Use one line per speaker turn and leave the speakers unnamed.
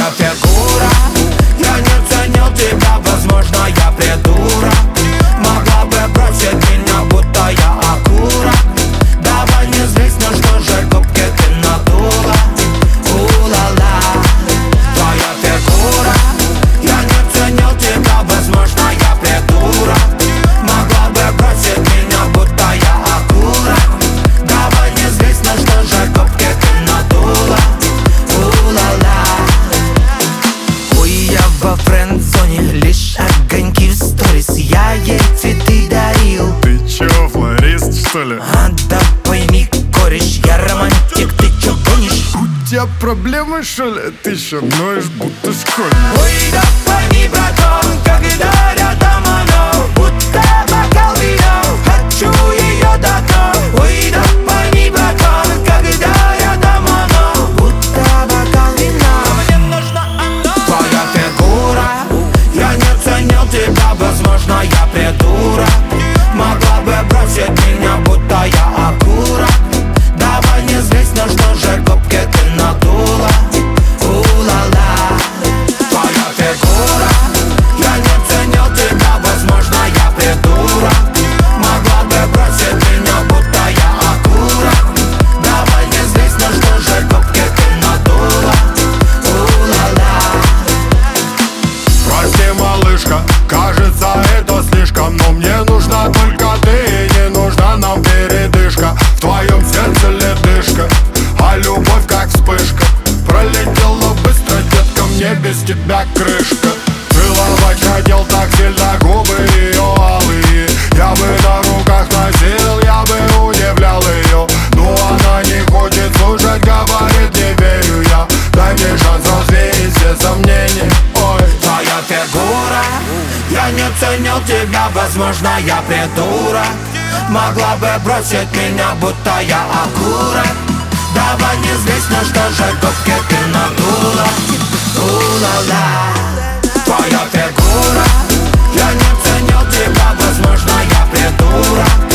фигура. Я не ценил тебя, возможно, я придурок. Могла бы бросить меня, будто я окурок. Давай не злись, ну что же губки ты надула. У-ла-ла, твоя фигура. Я не ценил тебя, возможно, я придурок. Могла бы бросить меня, будто я окурок. Давай не злись, ну что же губки ты надула. У-ла-ла. Ой, я во френд-зоне, лишь огоньки в сторис. Я ей цветы дарил.
Ты чё, флорист, что ли?
Да пойми, кореш, я романтик, ты чё гонишь?
У тебя проблемы, что ли? Ты ещё ноешь, будто школьник.
Ой, да пойми, братан, когда рядом оно, будто бокал вина. Хочу её до дна. Ой, да пойми, братан, когда рядом оно, будто бокал вина. Мне нужно оно. Твоя фигура. Я не ценил тебя, возможно, я придурок. Могла бы бросить меня, будто я окурок. Давай не злись, ну что же губки ты надула. У-ла-ла. Твоя фигура. Я не ценил тебя, возможно, я придурок. Могла бы бросить меня, будто я окурок. Давай не злись, ну что же губки ты надула. У-ла-ла.
Прости, малышка, кажется, это слишком. Но мне нужна только ты, и не нужна нам передышка. В твоем сердце ледышка, а любовь как вспышка. Пролетела быстро, детка, мне без тебя крышка. Целовать хотел так сильно, губы ее алые. Я бы на руках носил, я бы удивлял ее. Но она не хочет слушать, говорит, не верю я. Дай мне шанс развеять все сомнения. Ой,
Твоя фигура. Я не ценил тебя, возможно, я придурок. Могла бы бросить меня, будто я окурок. Давай не злись, ну что же губки ты надула. У-ла-ла. Твоя фигура. Я не ценил тебя, возможно, я придурок.